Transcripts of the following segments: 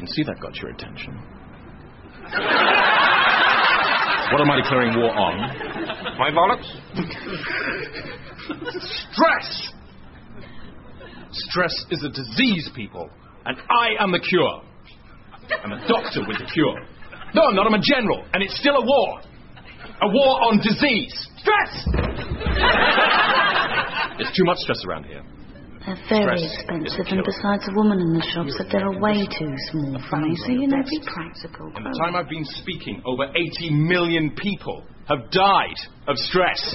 see that got your attention. What am I declaring war on? My bollocks? Stress! Stress is a disease, people. And I am the cure. I'm a doctor with the cure. No, I'm not. I'm a general. And it's still a war. A war on disease. Stress! There's too much stress around here. They're very expensive, and besides, the woman in the shop said they were way too small for me, so, you know, be practical. In the time I've been speaking, over 80 million people have died of stress.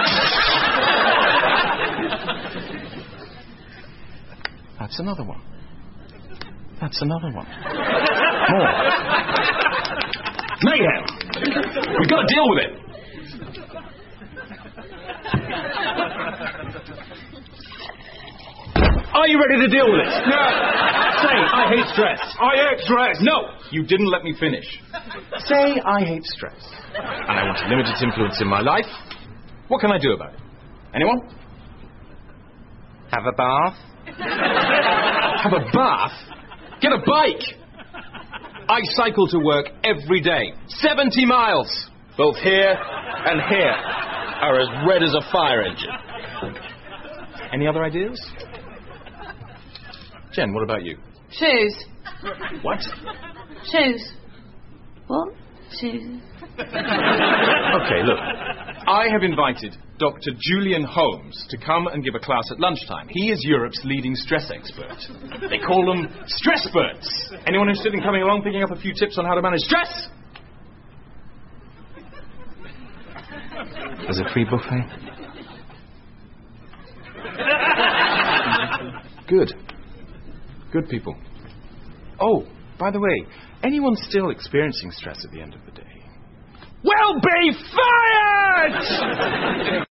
That's another one. That's another one. More. Mayhem! We've got to deal with it. Are you ready to deal with it? Yeah. Say, I hate stress. I hate stress. No, you didn't let me finish. Say, I hate stress. And I want to limit its influence in my life. What can I do about it? Anyone? Have a bath? Have a bath? Get a bike! I cycle to work every day. 70 miles. Both here and here are as red as a fire engine. Any other ideas? Jen, what about you? Shoes. What? Shoes. What? Shoes. Okay, look. I have invited Dr. Julian Holmes to come and give a class at lunchtime. He is Europe's leading stress expert. They call them stressperts. Anyone interested in coming along, picking up a few tips on how to manage stress? There's a free buffet. Good. Good people. Oh, by the way, anyone still experiencing stress at the end of the day? Will be fired!